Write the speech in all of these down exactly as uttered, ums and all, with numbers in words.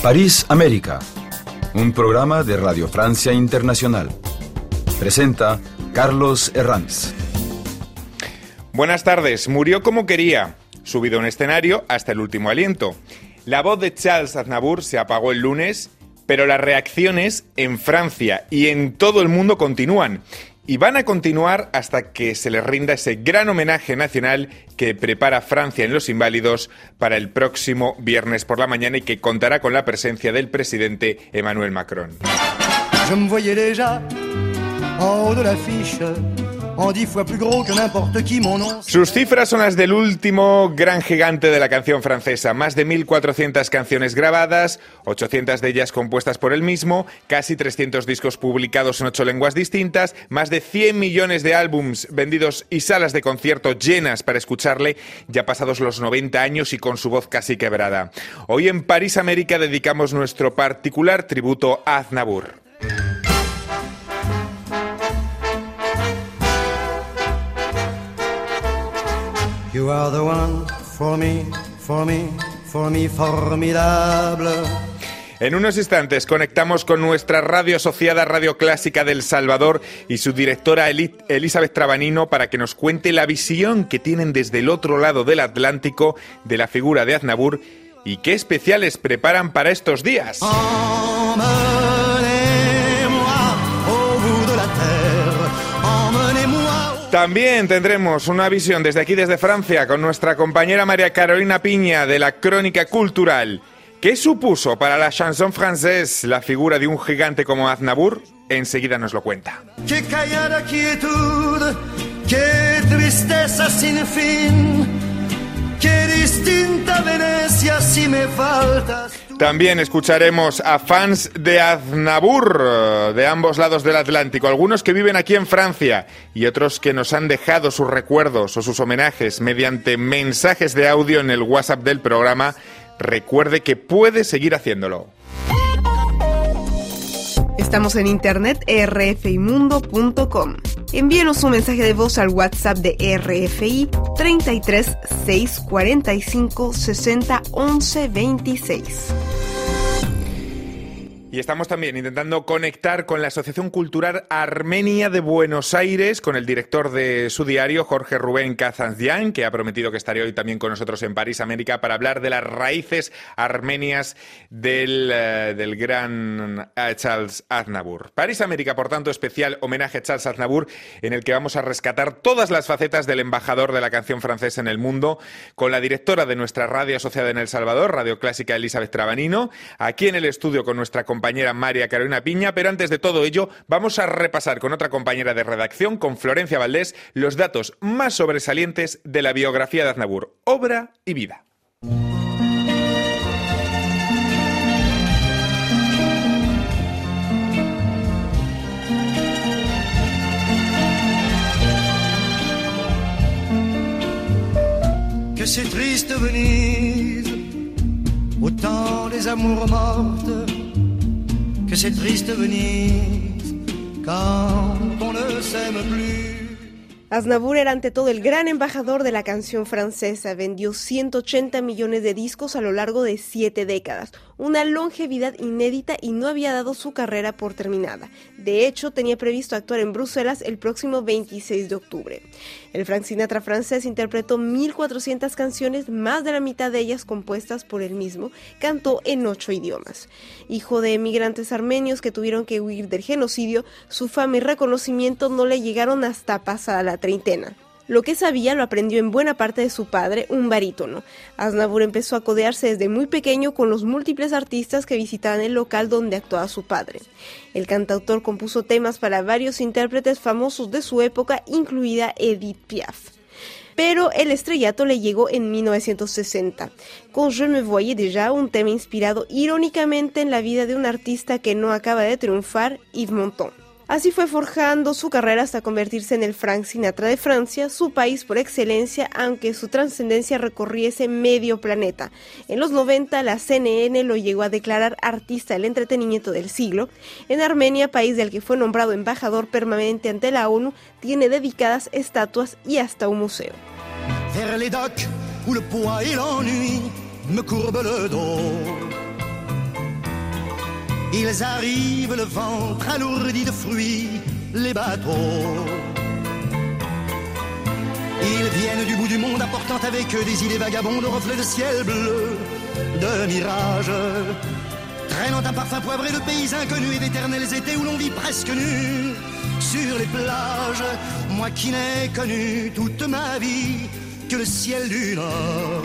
París, América, un programa de Radio Francia Internacional. Presenta Carlos Herranz. Buenas tardes. Murió como quería, subido a un escenario hasta el último aliento. La voz de Charles Aznavour se apagó el lunes, pero las reacciones en Francia y en todo el mundo continúan. Y van a continuar hasta que se le rinda ese gran homenaje nacional que prepara Francia en Los Inválidos para el próximo viernes por la mañana y que contará con la presencia del presidente Emmanuel Macron. Je me voyais déjà en haut de l'affiche, en dix fois plus gros que n'importe qui mon nom. Sus cifras son las del último gran gigante de la canción francesa. Más de mil cuatrocientas canciones grabadas, ochocientas de ellas compuestas por él mismo, casi trescientos discos publicados en ocho lenguas distintas, más de cien millones de álbums vendidos y salas de concierto llenas para escucharle, ya pasados los noventa años y con su voz casi quebrada. Hoy en París, América, dedicamos nuestro particular tributo a Aznavour. You are the one for me, for me, for me, formidable. En unos instantes conectamos con nuestra radio asociada Radio Clásica del Salvador y su directora Elizabeth Trabanino para que nos cuente la visión que tienen desde el otro lado del Atlántico de la figura de Aznavour y qué especiales preparan para estos días. También tendremos una visión desde aquí, desde Francia, con nuestra compañera María Carolina Piña de la Crónica Cultural. ¿Qué supuso para la chanson française la figura de un gigante como Aznavour? Enseguida nos lo cuenta. Qué callada quietud, qué tristeza sin fin, qué distinta Venecia si me faltas. También escucharemos a fans de Aznavour de ambos lados del Atlántico, algunos que viven aquí en Francia y otros que nos han dejado sus recuerdos o sus homenajes mediante mensajes de audio en el WhatsApp del programa. Recuerde que puede seguir haciéndolo. Estamos en internet r f i mundo punto com. Envíenos un mensaje de voz al WhatsApp de R F I treinta y tres, seiscientos cuarenta y cinco, sesenta, once, veintiséis. Y estamos también intentando conectar con la Asociación Cultural Armenia de Buenos Aires, con el director de su diario, Jorge Rubén Kazanzian, que ha prometido que estaría hoy también con nosotros en París, América, para hablar de las raíces armenias del, uh, del gran uh, Charles Aznavour. París, América, por tanto, especial homenaje a Charles Aznavour, en el que vamos a rescatar todas las facetas del embajador de la canción francesa en el mundo, con la directora de nuestra radio asociada en El Salvador, Radio Clásica, Elizabeth Trabanino, aquí en el estudio con nuestra compañera compañera María Carolina Piña, pero antes de todo ello vamos a repasar con otra compañera de redacción, con Florencia Valdés, los datos más sobresalientes de la biografía de Aznavour, obra y vida. Que c'est triste Venise, au temps des amours mortes. Que c'est triste Venise, quand on ne s'aime plus. Aznavour era ante todo el gran embajador de la canción francesa. Vendió ciento ochenta millones de discos a lo largo de siete décadas, una longevidad inédita, y no había dado su carrera por terminada. De hecho, tenía previsto actuar en Bruselas el próximo veintiséis de octubre. El Frank Sinatra francés interpretó mil cuatrocientas canciones, más de la mitad de ellas compuestas por él mismo. Cantó en ocho idiomas. Hijo de emigrantes armenios que tuvieron que huir del genocidio, su fama y reconocimiento no le llegaron hasta pasada la treintena. Lo que sabía lo aprendió en buena parte de su padre, un barítono. Aznavour empezó a codearse desde muy pequeño con los múltiples artistas que visitaban el local donde actuaba su padre. El cantautor compuso temas para varios intérpretes famosos de su época, incluida Edith Piaf. Pero el estrellato le llegó en mil novecientos sesenta, con Je me voyais déjà, un tema inspirado irónicamente en la vida de un artista que no acaba de triunfar, Yves Montand. Así fue forjando su carrera hasta convertirse en el Frank Sinatra de Francia, su país por excelencia, aunque su trascendencia recorriese medio planeta. En los noventa, la C N N lo llegó a declarar artista del entretenimiento del siglo. En Armenia, país del que fue nombrado embajador permanente ante la ONU, tiene dedicadas estatuas y hasta un museo. Vers les docks où le poids et l'ennui me courbent le dos. Ils arrivent, le ventre alourdi de fruits, les bateaux. Ils viennent du bout du monde apportant avec eux des idées vagabondes, reflets de ciel bleu, de mirages, traînant un parfum poivré de pays inconnus et d'éternels étés où l'on vit presque nu sur les plages. Moi qui n'ai connu toute ma vie que le ciel du Nord.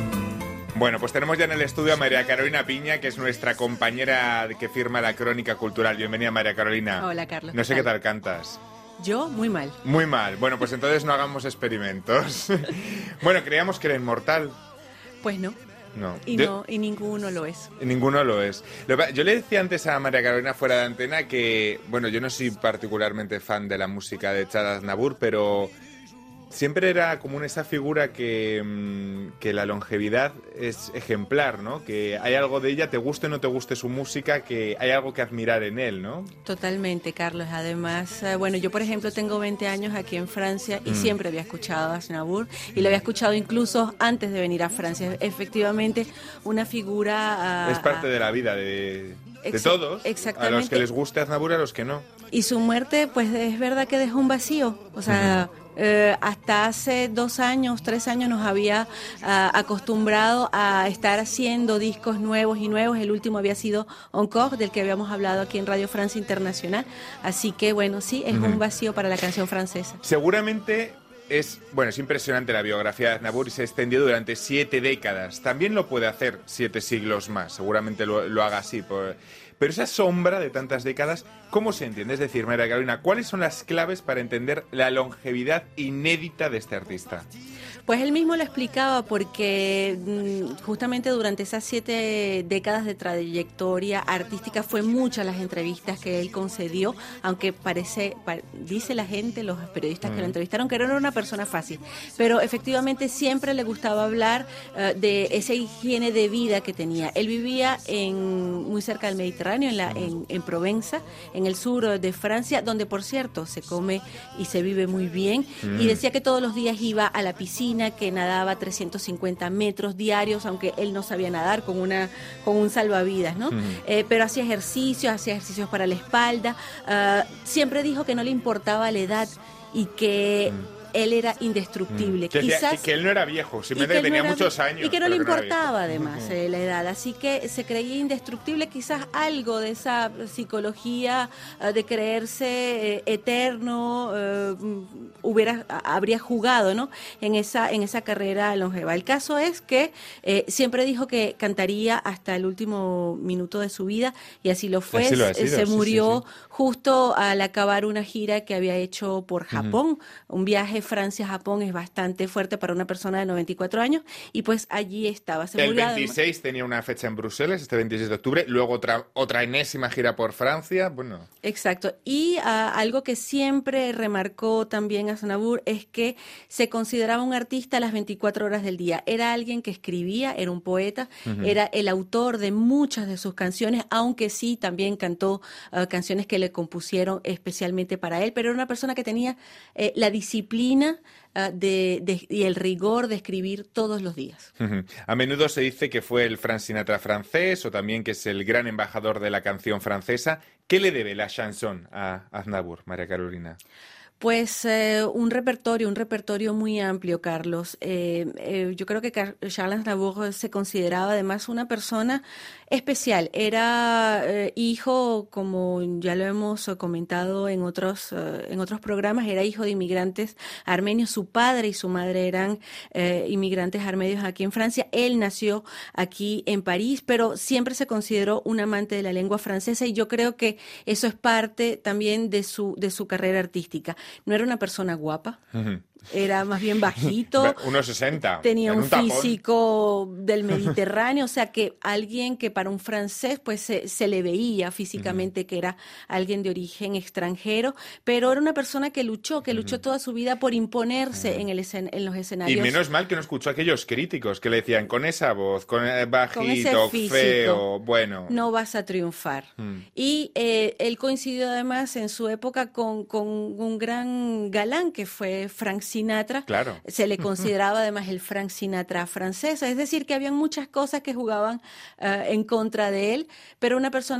Bueno, pues tenemos ya en el estudio a María Carolina Piña, que es nuestra compañera que firma la Crónica Cultural. Bienvenida, María Carolina. Hola, Carlos. No sé qué tal cantas. Yo, muy mal. Muy mal. Bueno, pues entonces no hagamos experimentos. Bueno, creíamos que era inmortal. Pues no. No. Y, Yo, no, y ninguno lo es. Ninguno lo es. Yo le decía antes a María Carolina fuera de antena que, bueno, yo no soy particularmente fan de la música de Charles Aznavour, pero siempre era común esa figura que, que la longevidad es ejemplar, ¿no? Que hay algo de ella, te guste o no te guste su música, que hay algo que admirar en él, ¿no? Totalmente, Carlos. Además, eh, bueno, yo por ejemplo tengo veinte años aquí en Francia y mm. siempre había escuchado a Aznavour y lo había escuchado incluso antes de venir a Francia. Efectivamente, una figura... Uh, es parte de la vida de... De todos, a los que les guste Aznavour, a los que no. Y su muerte, pues es verdad que dejó un vacío. O sea, uh-huh. eh, hasta hace dos años, tres años nos había uh, acostumbrado a estar haciendo discos nuevos y nuevos. El último había sido Encore, del que habíamos hablado aquí en Radio Francia Internacional. Así que, bueno, sí, es uh-huh. un vacío para la canción francesa. Seguramente... Es, bueno, es impresionante la biografía de Aznavour y se extendió durante siete décadas. También lo puede hacer siete siglos más, seguramente lo, lo haga así. Por, pero esa sombra de tantas décadas, ¿cómo se entiende? Es decir, María Carolina, ¿cuáles son las claves para entender la longevidad inédita de este artista? Pues él mismo lo explicaba porque mmm, justamente durante esas siete décadas de trayectoria artística fue muchas las entrevistas que él concedió, aunque parece, pa, dice la gente, los periodistas mm. que lo entrevistaron, que no era una persona fácil, pero efectivamente siempre le gustaba hablar uh, de esa higiene de vida que tenía. Él vivía en muy cerca del Mediterráneo, en, la, en, en Provenza, en el sur de Francia, donde por cierto se come y se vive muy bien, mm. y decía que todos los días iba a la piscina, que nadaba trescientos cincuenta metros diarios, aunque él no sabía nadar con una con un salvavidas, ¿no? Uh-huh. Eh, pero hacía ejercicios, hacía ejercicios para la espalda. Uh, siempre dijo que no le importaba la edad y que uh-huh. él era indestructible. Mm. Que, Quizás, que, que él no era viejo, simplemente tenía no muchos años. Y que no le que importaba no además eh, la edad, así que se creía indestructible. Quizás algo de esa psicología uh, de creerse eh, eterno uh, hubiera habría jugado, ¿no? en esa en esa carrera longeva. El caso es que eh, siempre dijo que cantaría hasta el último minuto de su vida y así lo fue. Así lo ha sido, se sí, murió sí, sí. justo al acabar una gira que había hecho por Japón, uh-huh. un viaje Francia-Japón es bastante fuerte para una persona de noventa y cuatro años y pues allí estaba. Se el veintiséis además. Tenía una fecha en Bruselas, este veintiséis de octubre, luego otra otra enésima gira por Francia, bueno. Exacto, y uh, algo que siempre remarcó también Aznavour es que se consideraba un artista a las veinticuatro horas del día. Era alguien que escribía, era un poeta, uh-huh. era el autor de muchas de sus canciones, aunque sí también cantó uh, canciones que le compusieron especialmente para él, pero era una persona que tenía eh, la disciplina uh, de, de, y el rigor de escribir todos los días. Uh-huh. A menudo se dice que fue el Frank Sinatra francés o también que es el gran embajador de la canción francesa. ¿Qué le debe la chanson a Aznavour, María Carolina? Pues eh, un repertorio, un repertorio muy amplio, Carlos. Eh, eh, yo creo que Charles Aznavour se consideraba además una persona especial. Era eh, hijo, como ya lo hemos comentado en otros eh, en otros programas, era hijo de inmigrantes armenios. Su padre y su madre eran eh, inmigrantes armenios aquí en Francia. Él nació aquí en París, pero siempre se consideró un amante de la lengua francesa y yo creo que eso es parte también de su de su carrera artística. No era una persona guapa, uh-huh. era más bien bajito. uno sesenta. Tenía un, un físico del Mediterráneo, o sea que alguien que para un francés pues se, se le veía físicamente uh-huh. que era alguien de origen extranjero, pero era una persona que luchó, que luchó uh-huh. toda su vida por imponerse uh-huh. en, el escen- en los escenarios. Y menos mal que no escuchó a aquellos críticos que le decían con esa voz, con el bajito, con ese físico, feo, bueno. No vas a triunfar. Uh-huh. Y eh, él coincidió además en su época con, con un gran galán que fue Frank Sinatra. Claro. Se le consideraba además el Frank Sinatra francés, es decir, que habían muchas cosas que jugaban uh, en contra de él, pero una persona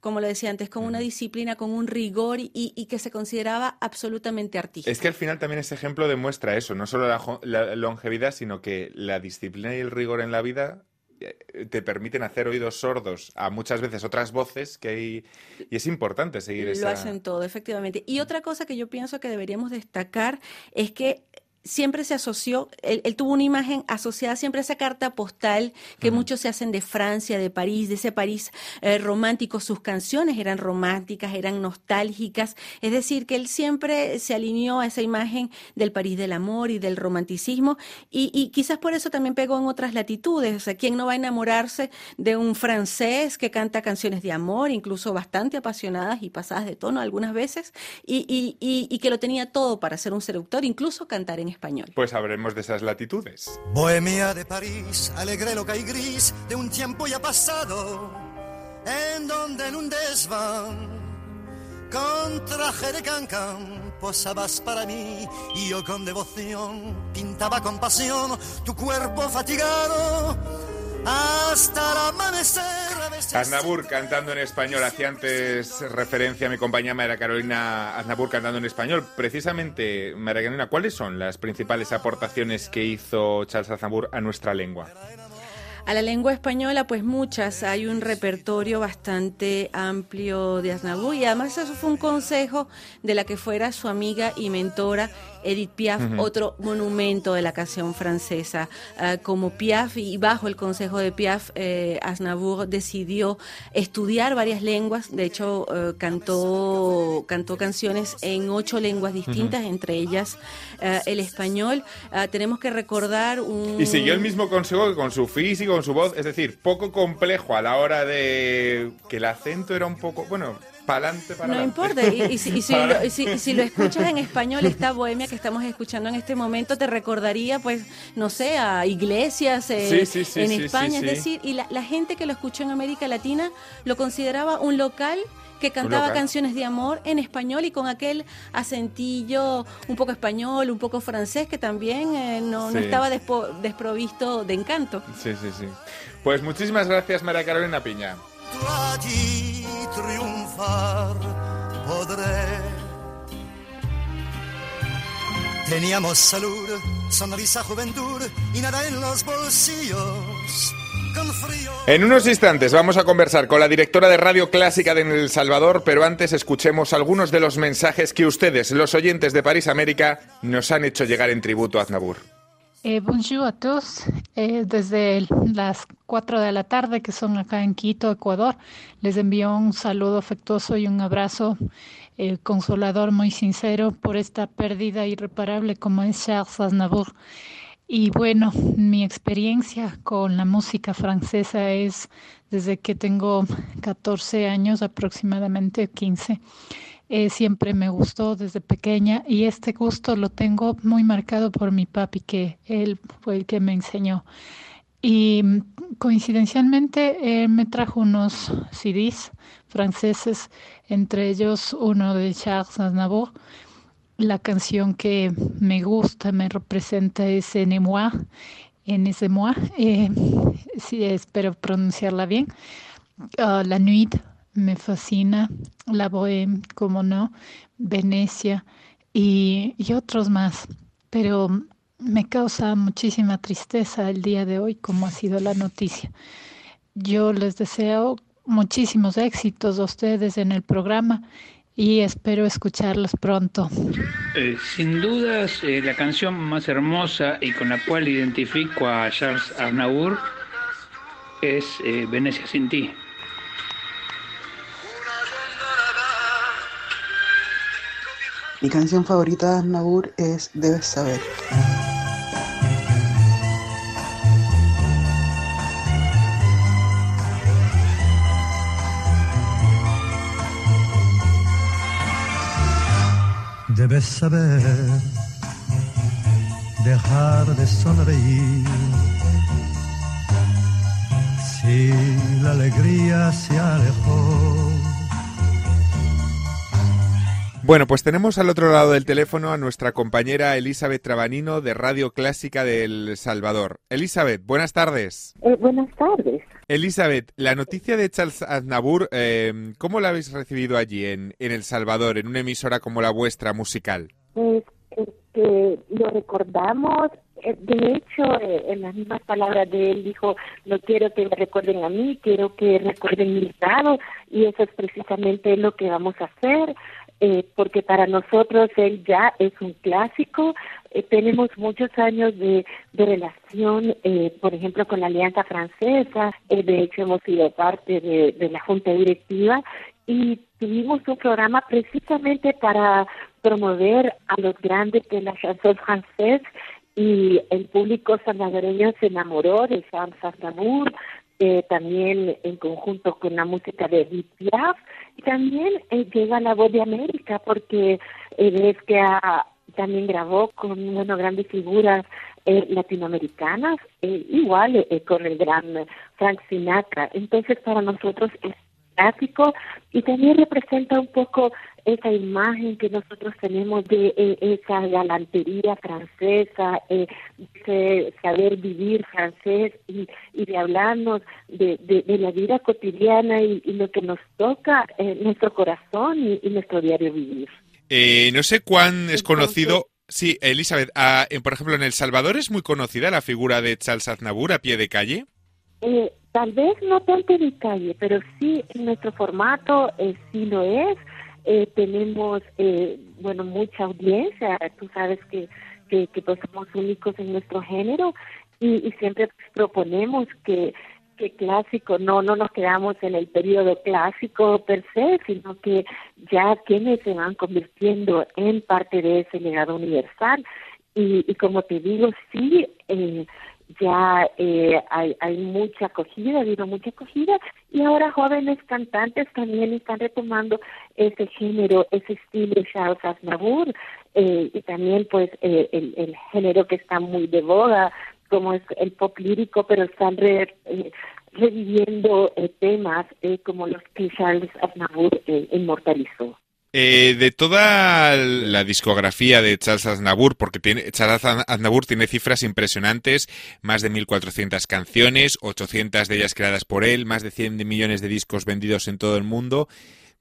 como lo decía antes, con una disciplina, con un rigor y, y que se consideraba absolutamente artístico. Es que al final también ese ejemplo demuestra eso, no solo la, la longevidad, sino que la disciplina y el rigor en la vida te permiten hacer oídos sordos a muchas veces otras voces que hay, y es importante seguir Lo esa... Lo hacen todo, efectivamente. Y otra cosa que yo pienso que deberíamos destacar es que siempre se asoció, él, él tuvo una imagen asociada siempre a esa carta postal que uh-huh. muchos se hacen de Francia, de París, de ese París eh, romántico. Sus canciones eran románticas, eran nostálgicas, es decir, que él siempre se alineó a esa imagen del París del amor y del romanticismo, y, y quizás por eso también pegó en otras latitudes. O sea, ¿quién no va a enamorarse de un francés que canta canciones de amor, incluso bastante apasionadas y pasadas de tono algunas veces, y, y, y, y que lo tenía todo para ser un seductor, incluso cantar en español? Pues habremos de esas latitudes. Bohemia de París, alegre, loca y gris, de un tiempo ya pasado, en donde en un desván, con traje de cancán, posabas para mí, y yo con devoción pintaba con pasión tu cuerpo fatigado, hasta el amanecer. Aznavour cantando en español. Hacía antes referencia a mi compañera María Carolina Aznavour cantando en español. Precisamente, María Carolina, ¿cuáles son las principales aportaciones que hizo Charles Aznavour a nuestra lengua? A la lengua española, pues muchas. Hay un repertorio bastante amplio de Aznavour, y además eso fue un consejo de la que fuera su amiga y mentora Edith Piaf, uh-huh. otro monumento de la canción francesa. Uh, como Piaf, y bajo el consejo de Piaf, eh, Aznavour decidió estudiar varias lenguas. De hecho, uh, cantó, cantó canciones en ocho lenguas distintas, uh-huh. entre ellas uh, el español. Uh, tenemos que recordar un... Y siguió el mismo consejo que con su físico, con su voz, es decir, poco complejo a la hora de que el acento era un poco, bueno, para adelante, para No adelante. importa, y, y, si, y, si lo, y, si, y si lo escuchas en español, esta Bohemia que estamos escuchando en este momento te recordaría, pues, no sé, a iglesias eh, sí, sí, sí, en sí, España, sí, sí. es decir, y la, la gente que lo escuchó en América Latina lo consideraba un local que cantaba canciones de amor en español y con aquel acentillo un poco español, un poco francés, que también eh, no, sí. no estaba despo, desprovisto de encanto. Sí, sí, sí. Pues muchísimas gracias, María Carolina Piña. Triunfar podré. Teníamos salud, sonrisa, juventud y nada en los bolsillos. En unos instantes vamos a conversar con la directora de Radio Clásica de El Salvador, pero antes escuchemos algunos de los mensajes que ustedes, los oyentes de París América, nos han hecho llegar en tributo a Aznavour. Eh, bonjour a todos. Eh, desde las cuatro de la tarde, que son acá en Quito, Ecuador, les envío un saludo afectuoso y un abrazo eh, consolador muy sincero por esta pérdida irreparable como es Charles Aznavour. Y bueno, mi experiencia con la música francesa es desde que tengo catorce años, aproximadamente quince. Eh, siempre me gustó desde pequeña, y este gusto lo tengo muy marcado por mi papi, que él fue el que me enseñó. Y coincidencialmente eh, me trajo unos C Ds franceses, entre ellos uno de Charles Aznavour. La canción que me gusta, me representa es En moi, en ese moi, eh, sí, espero pronunciarla bien. Uh, La Nuit me fascina, La Bohème, como no, Venecia y, y otros más. Pero me causa muchísima tristeza el día de hoy, como ha sido la noticia. Yo les deseo muchísimos éxitos a ustedes en el programa y espero escucharlos pronto. Eh, sin dudas, eh, la canción más hermosa y con la cual identifico a Charles Aznavour es eh, Venecia sin ti. Mi canción favorita de Aznavour es Debes saber. Debes saber, dejar de sonreír, si la alegría se alejó. Bueno, pues tenemos al otro lado del teléfono a nuestra compañera Elizabeth Trabanino de Radio Clásica de El Salvador. Elizabeth, buenas tardes. Eh, buenas tardes. Elizabeth, la noticia de Charles Aznavour, eh, ¿cómo la habéis recibido allí en, en El Salvador, en una emisora como la vuestra musical? Pues eh, que lo recordamos, eh, de hecho, eh, en las mismas palabras de él dijo, no quiero que me recuerden a mí, quiero que recuerden mi estado, y eso es precisamente lo que vamos a hacer. Eh, porque para nosotros él ya es un clásico. Eh, tenemos muchos años de, de relación, eh, por ejemplo, con la Alianza Francesa. Eh, de hecho, hemos sido parte de, de la Junta Directiva y tuvimos un programa precisamente para promover a los grandes de la chanson francesa, y el público salvadoreño se enamoró de Charles Aznavour. Eh, también en conjunto con la música de Edith Piaf, y también eh, llega La Voz de América, porque eh, ves que ha, también grabó con bueno, grandes figuras eh, latinoamericanas, eh, igual eh, con el gran Frank Sinatra. Entonces para nosotros es clásico y también representa un poco esa imagen que nosotros tenemos de eh, esa galantería francesa, eh, ese saber vivir francés y, y de hablarnos de, de, de la vida cotidiana y, y lo que nos toca en nuestro corazón y, y nuestro diario vivir. Eh, no sé cuán es conocido... Sí, Elizabeth, ah, en, por ejemplo, en El Salvador es muy conocida la figura de Charles Aznavour a pie de calle. Eh, tal vez no tanto de calle, pero sí en nuestro formato eh, sí lo es. Eh, tenemos, eh, bueno, mucha audiencia. Tú sabes que, que, que pues somos únicos en nuestro género y, y siempre proponemos que, que clásico, no no nos quedamos en el periodo clásico per se, sino que ya quienes se van convirtiendo en parte de ese legado universal. Y, y como te digo, sí, eh, ya eh, hay, hay mucha acogida, ha habido mucha acogida, y ahora jóvenes cantantes también están retomando ese género, ese estilo de Charles Aznavour, eh, y también pues eh, el, el género que está muy de moda, como es el pop lírico, pero están re, eh, reviviendo eh, temas eh, como los que Charles Aznavour eh, inmortalizó. Eh, de toda la discografía de Charles Aznavour, porque tiene, Charles Aznavour tiene cifras impresionantes, más de mil cuatrocientas canciones, ochocientas de ellas creadas por él, más de cien millones de discos vendidos en todo el mundo.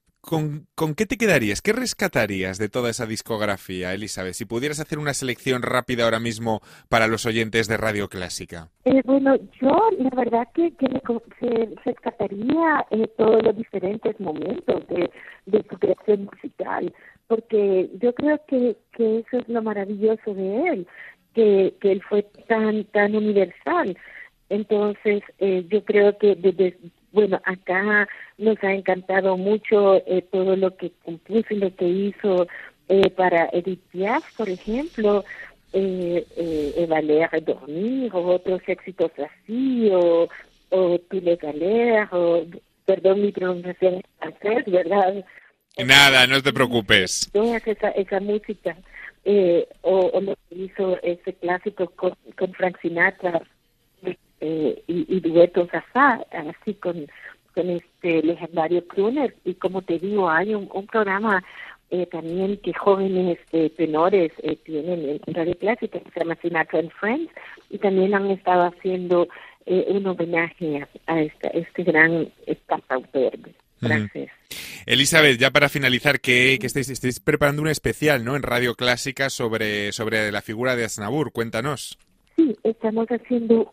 ¿Con, ¿Con qué te quedarías? ¿Qué rescatarías de toda esa discografía, Elizabeth? Si pudieras hacer una selección rápida ahora mismo para los oyentes de Radio Clásica. Eh, bueno, yo la verdad que, que me que rescataría eh, todos los diferentes momentos de, de su creación musical, porque yo creo que, que eso es lo maravilloso de él, que, que él fue tan, tan universal. Entonces, eh, yo creo que desde... Bueno, acá nos ha encantado mucho eh, todo lo que compuso y lo que hizo eh, para Edith Piaf, por ejemplo, eh, eh, Valer et Dormir, o otros éxitos así, o, o Tous les Galères, o, perdón mi pronunciación en francés, ¿verdad? Nada, no te preocupes. Toda esa, esa música, eh, o, o lo que hizo ese clásico con, con Frank Sinatra, Eh, y, y duetos así, así con, con este legendario crooner. Y como te digo, hay un, un programa eh, también que jóvenes eh, tenores eh, tienen en Radio Clásica, que se llama Sinatra and Friends, y también han estado haciendo eh, un homenaje a, a esta, este gran cantautor francés. Mm. Elizabeth, ya para finalizar, que, que estáis, estáis preparando un especial, ¿no?, en Radio Clásica sobre, sobre la figura de Aznavour. Cuéntanos. Sí, estamos haciendo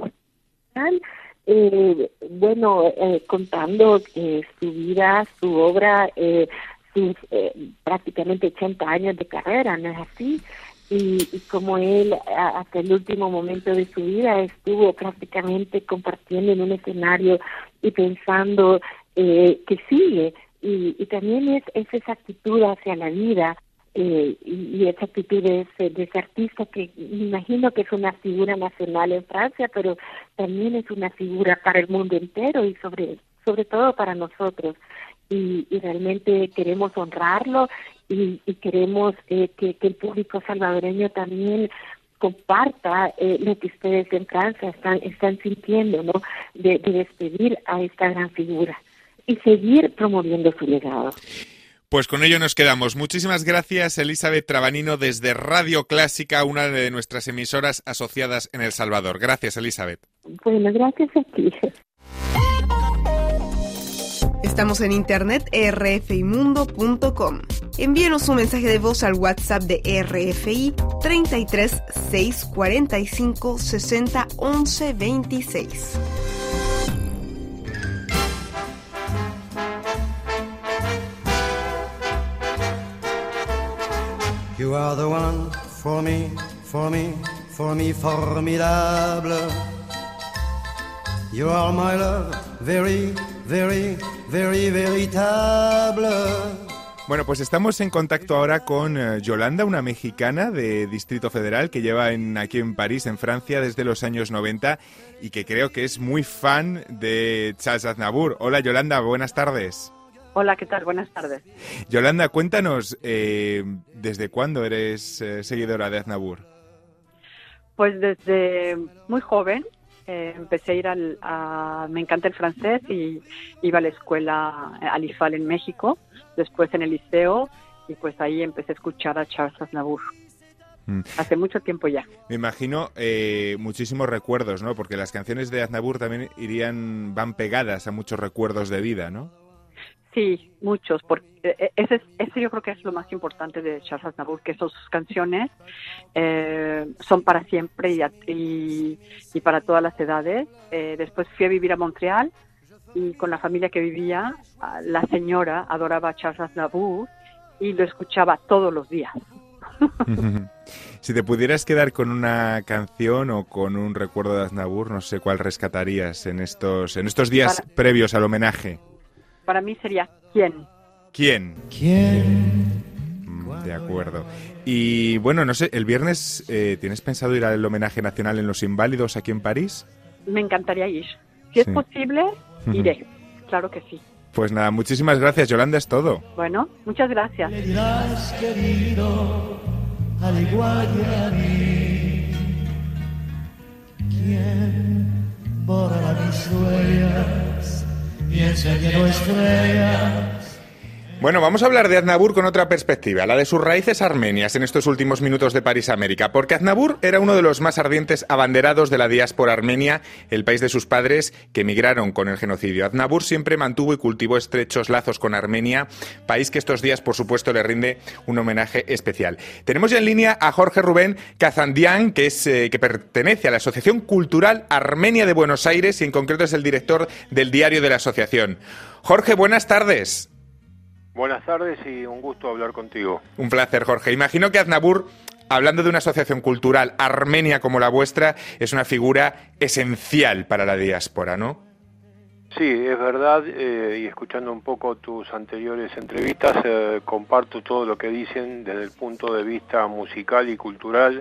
Eh, bueno, eh, contando eh, su vida, su obra, eh, sus eh, prácticamente ochenta años de carrera, ¿no es así? Y, y como él a, hasta el último momento de su vida estuvo prácticamente compartiendo en un escenario y pensando eh, que sigue, y, y también es, es esa actitud hacia la vida. Eh, y, y esa actitud de ese, de ese artista que me imagino que es una figura nacional en Francia, pero también es una figura para el mundo entero y sobre sobre todo para nosotros. Y, y realmente queremos honrarlo y, y queremos eh, que, que el público salvadoreño también comparta eh, lo que ustedes en Francia están, están sintiendo, ¿no?, de, de despedir a esta gran figura y seguir promoviendo su legado. Pues con ello nos quedamos. Muchísimas gracias, Elizabeth Trabanino, desde Radio Clásica, una de nuestras emisoras asociadas en El Salvador. Gracias, Elizabeth. Bueno, gracias a ti. Estamos en internet r f i mundo punto com. Envíenos un mensaje de voz al WhatsApp de R F I treinta y tres, seiscientos cuarenta y cinco, sesenta, once, veintiséis. You are the one for me, for me, for me formidable. You are my love, very, very, very veritable. Bueno, pues estamos en contacto ahora con uh, Yolanda, una mexicana de Distrito Federal que lleva en, aquí en París, en Francia, desde los años noventa y que creo que es muy fan de Charles Aznavour. Hola, Yolanda, buenas tardes. Hola, ¿qué tal? Buenas tardes. Yolanda, cuéntanos, eh, ¿desde cuándo eres eh, seguidora de Aznavour? Pues desde muy joven eh, empecé a ir al... A, me encanta el francés y iba a la escuela al I F A L en México, después en el liceo, y pues ahí empecé a escuchar a Charles Aznavour. Mm. Hace mucho tiempo ya. Me imagino eh, muchísimos recuerdos, ¿no? Porque las canciones de Aznavour también irían, van pegadas a muchos recuerdos de vida, ¿no? Sí, muchos, porque ese, ese yo creo que es lo más importante de Charles Aznavour, que sus canciones eh, son para siempre y, y, y para todas las edades. Eh, después fui a vivir a Montreal y con la familia que vivía, la señora adoraba a Charles Aznavour y lo escuchaba todos los días. Si te pudieras quedar con una canción o con un recuerdo de Aznavour, no sé cuál rescatarías en estos, en estos días para... previos al homenaje. Para mí sería ¿quién? ¿Quién? ¿Quién? De acuerdo. Y bueno, no sé, el viernes eh, ¿tienes pensado ir al homenaje nacional en Los Inválidos aquí en París? Me encantaría ir. Si es sí. posible, iré. Claro que sí. Pues nada, muchísimas gracias, Yolanda, es todo. Bueno, muchas gracias. Le dirás, querido, al igual que a mí, ¿quién borra mis huellas? Piensa que no estrellas. Bueno, vamos a hablar de Aznavour con otra perspectiva, la de sus raíces armenias en estos últimos minutos de París América, porque Aznavour era uno de los más ardientes abanderados de la diáspora armenia, el país de sus padres que emigraron con el genocidio. Aznavour siempre mantuvo y cultivó estrechos lazos con Armenia, país que estos días, por supuesto, le rinde un homenaje especial. Tenemos ya en línea a Jorge Rubén Kazandian, que es eh, que pertenece a la Asociación Cultural Armenia de Buenos Aires y en concreto es el director del diario de la asociación. Jorge, buenas tardes. Buenas tardes y un gusto hablar contigo. Un placer, Jorge. Imagino que Aznavour, hablando de una asociación cultural armenia como la vuestra, es una figura esencial para la diáspora, ¿no? Sí, es verdad, eh, y escuchando un poco tus anteriores entrevistas, eh, comparto todo lo que dicen desde el punto de vista musical y cultural,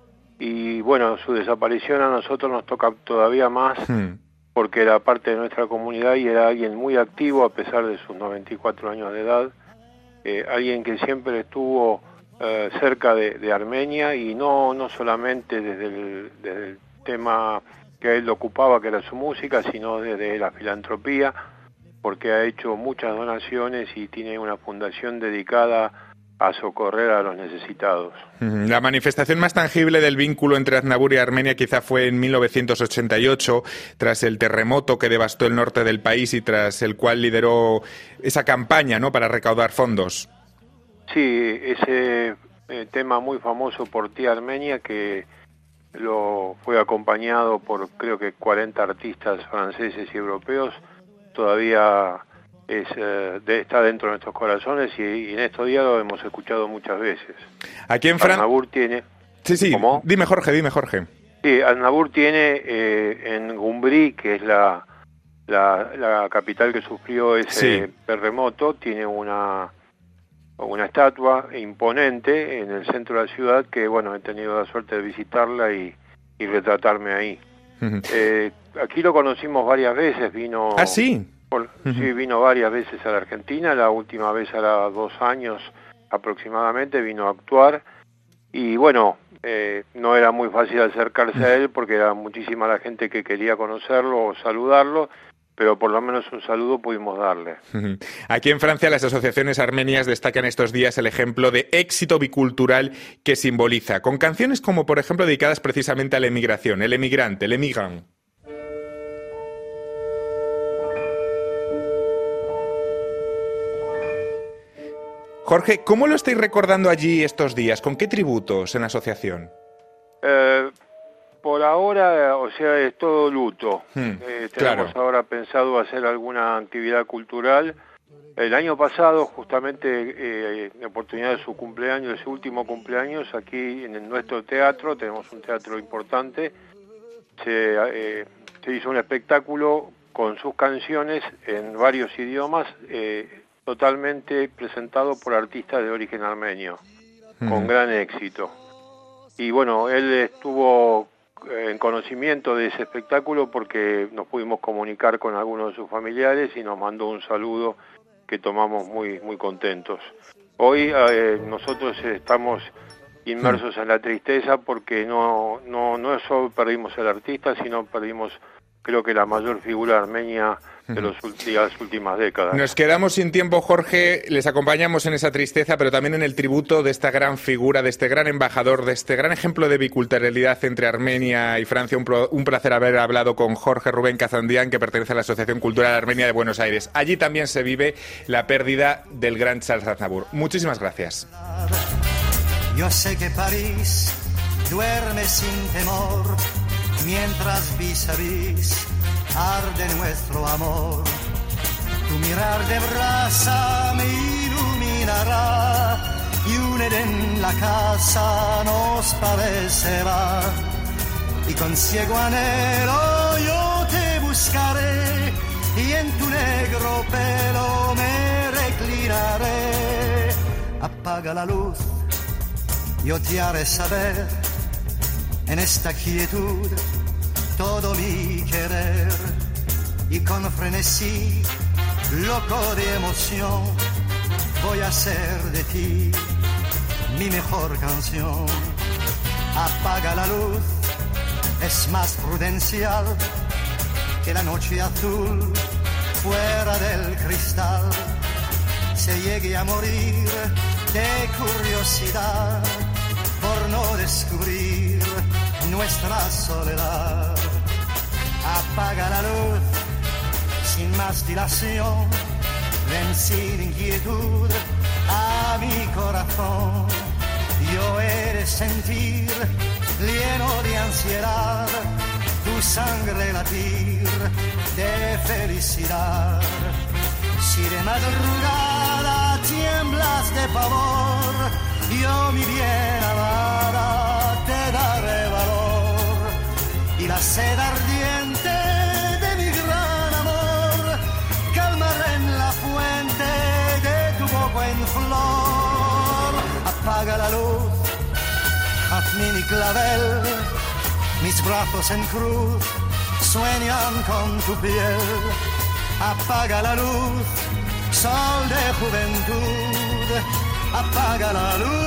y bueno, su desaparición a nosotros nos toca todavía más, hmm. porque era parte de nuestra comunidad y era alguien muy activo a pesar de sus noventa y cuatro años de edad, eh, alguien que siempre estuvo eh, cerca de, de Armenia y no, no solamente desde el, desde el tema que él ocupaba, que era su música, sino desde la filantropía, porque ha hecho muchas donaciones y tiene una fundación dedicada a socorrer a los necesitados. La manifestación más tangible del vínculo entre Aznavour y Armenia quizá fue en mil novecientos ochenta y ocho, tras el terremoto que devastó el norte del país y tras el cual lideró esa campaña, ¿no?, para recaudar fondos. Sí, ese eh, tema muy famoso por Tía Armenia, que lo fue acompañado por creo que cuarenta artistas franceses y europeos, todavía es eh, de, está dentro de nuestros corazones y, y en estos días lo hemos escuchado muchas veces. Aquí en Francia... Aznavour tiene... Sí, sí, ¿Cómo? Dime Jorge, dime Jorge. Sí, Aznavour tiene eh, en Gumbrí, que es la, la, la capital que sufrió ese sí. terremoto, tiene una, una estatua imponente en el centro de la ciudad que, bueno, he tenido la suerte de visitarla y, y retratarme ahí. Uh-huh. eh, aquí lo conocimos varias veces, vino... ¿Ah, sí? Por, uh-huh. Sí, vino varias veces a la Argentina, la última vez hará dos años aproximadamente, vino a actuar y bueno, eh, no era muy fácil acercarse uh-huh. a él porque era muchísima la gente que quería conocerlo o saludarlo pero por lo menos un saludo pudimos darle. Aquí en Francia las asociaciones armenias destacan estos días el ejemplo de éxito bicultural que simboliza, con canciones como por ejemplo dedicadas precisamente a la emigración, el emigrante, el emigrant. Jorge, ¿cómo lo estáis recordando allí estos días? ¿Con qué tributos en la asociación? Eh, por ahora, o sea, es todo luto. Hmm, eh, tenemos claro. ahora pensado hacer alguna actividad cultural. El año pasado, justamente, eh, en oportunidad de su cumpleaños, de su último cumpleaños, aquí en nuestro teatro, tenemos un teatro importante, se, eh, se hizo un espectáculo con sus canciones en varios idiomas, eh, totalmente presentado por artistas de origen armenio, mm. con gran éxito. Y bueno, él estuvo en conocimiento de ese espectáculo porque nos pudimos comunicar con algunos de sus familiares y nos mandó un saludo que tomamos muy muy contentos. Hoy eh, nosotros estamos inmersos mm. en la tristeza porque no, no, no solo perdimos al artista, sino perdimos, creo que la mayor figura armenia de, los, de las últimas décadas. Nos quedamos sin tiempo, Jorge, les acompañamos en esa tristeza, pero también en el tributo de esta gran figura, de este gran embajador, de este gran ejemplo de biculturalidad entre Armenia y Francia. Un, pro, un placer haber hablado con Jorge Rubén Kazandian, que pertenece a la Asociación Cultural Armenia de Buenos Aires. Allí también se vive la pérdida del gran Charles Aznavour. Muchísimas gracias. Yo sé que París duerme sin temor, mientras vis a vis arde nuestro amor. Tu mirar de brasa me iluminará y un en la casa nos parecerá. Y con ciego anhelo yo te buscaré y en tu negro pelo me reclinaré. Apaga la luz, yo te haré saber en esta quietud todo mi querer, y con frenesí loco de emoción voy a hacer de ti mi mejor canción. Apaga la luz, es más prudencial que la noche azul fuera del cristal se llegue a morir de curiosidad por no descubrir nuestra soledad. Apaga la luz sin más dilación, ven sin inquietud a mi corazón. Yo he de sentir, lleno de ansiedad, tu sangre latir de felicidad. Si de madrugada tiemblas de pavor, yo mi bien amada te daré valor, y la sed ardiente de mi gran amor calmaré en la fuente de tu boca en flor. Apaga la luz, hazme mi clavel, mis brazos en cruz sueñan con tu piel. Apaga la luz, sol de juventud, apaga la luz.